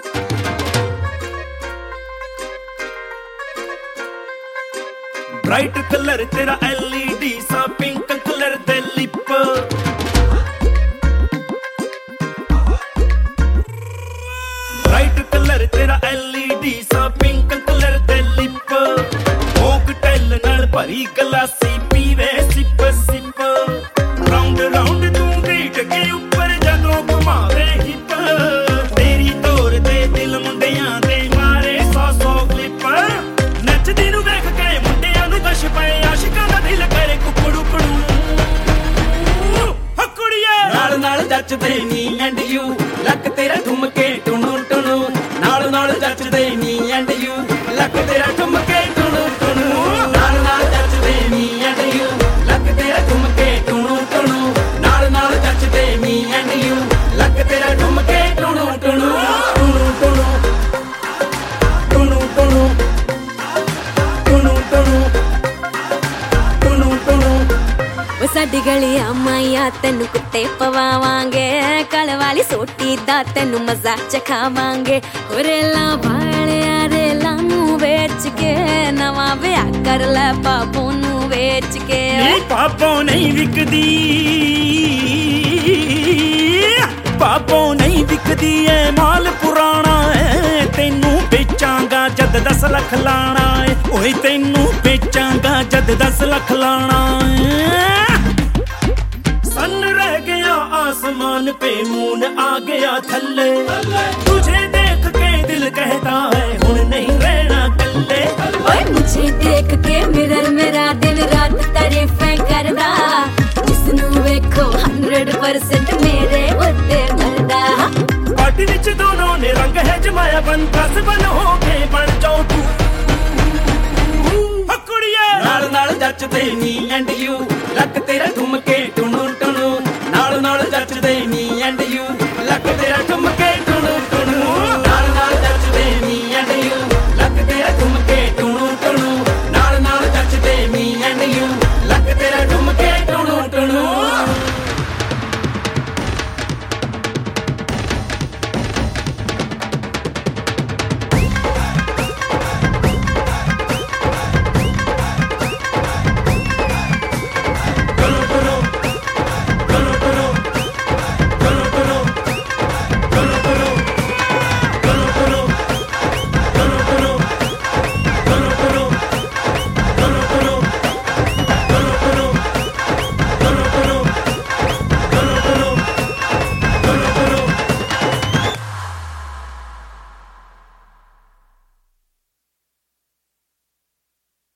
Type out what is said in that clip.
bright colour तेरा LED सा pink colour दे लिप ब्राइट कलर तेरा LED सा पिंक कलर दे लिप मॉकटेल नाल भरी गलासी पीवे सिप सिप राउंड राउंड तू बीट के ऊपर जदों घुमावे हिप तेरी तोर दे दिल मुंडियां दे मारे 100 क्लिप नचदी नू वेख के मुंडियां नू दश पए आशिकां दा दिल करे कुकड़ू कुड़ू हकुड़िए नाल नाल जचदे नी एंड यू लक तेरा ठुमके टुणू टुणू नाल नाल जचदे नी एंड यू लक तेरा ठुमके टुणू टुणू नाल नाल जचदे नी एंड यू लक तेरा ठुमके टुणू टुणू नाल नाल जचदे नी एंड यू लक तेरा ठुमके टुणू टुणू टुणू टुणू टुणू टुणू टुणू टुणू टुणू टुणू साडी गलियां माइया तेनू कुत्ते पवावांगे कल वाली सोटी दा तेनू मजा चखावांगे रेला वालिया रेला नू बेच के नवा ब्याह कर ले पापो नू बेच के पापो नहीं विकदी पापो नहीं विकदी है माल पुराना है तेनू बेचांगा जद 10 लाख लाना है ओए तेनू बेचांगा जद 10 लाख लाना है सन रह गया आसमान पे मून आ गया थल्ले तुझे देख के दिल कहता है हुण नहीं रहना कल्ले ओए मुझे देख के मिरर मेरा दिन रात तारीफें करदा जिसनू वेखो 100% मेरे उत्ते मरदा पार्टी विच दोनों ने रंग है जमाया बन कस बन हो के बन जाओ तू हकुड़िए नाल नाल जचदे नी एंड यू लक तेरा ठुमके टुणू टुणू नाल नाल जचदे नी